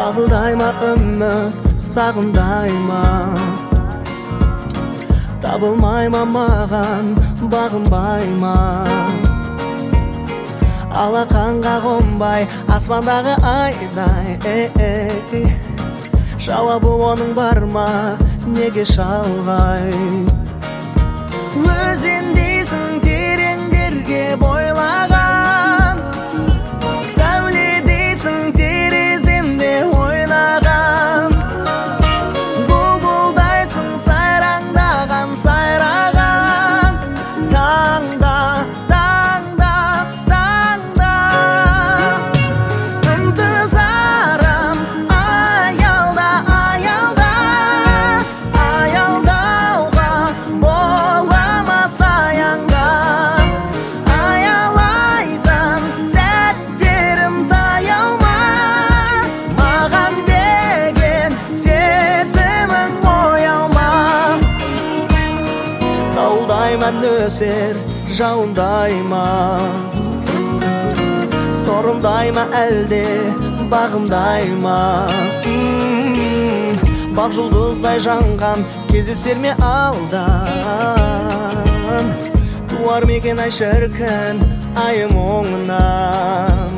Бағылдай ма үміт, сағындай ма? Табылмай ма маған, бағынбай ма? Алақанға қонбай, аспандағы айдай, жауабы оның бар ма, неге шалғай? Өзен дейсің тереңдерге бойлаған, сәуле дейсің тереземде ойнаған, бұлбұлдайсың сайраңдаған, сайраған, таңда, таңда, таңда. Ынтызарым аялда, аялда, аялдауға бола ма саянға? Аялайтын сәттерім таяу ма? Маған деген сезімің ояу ма? Таудай ма нөсер, жауындай ма? Сорымдай ма әлде, бағымдай ма? Бақ жұлдыздай жанған, кездесер ме алдан? Туар ма екен ай шіркін, айым оңынан?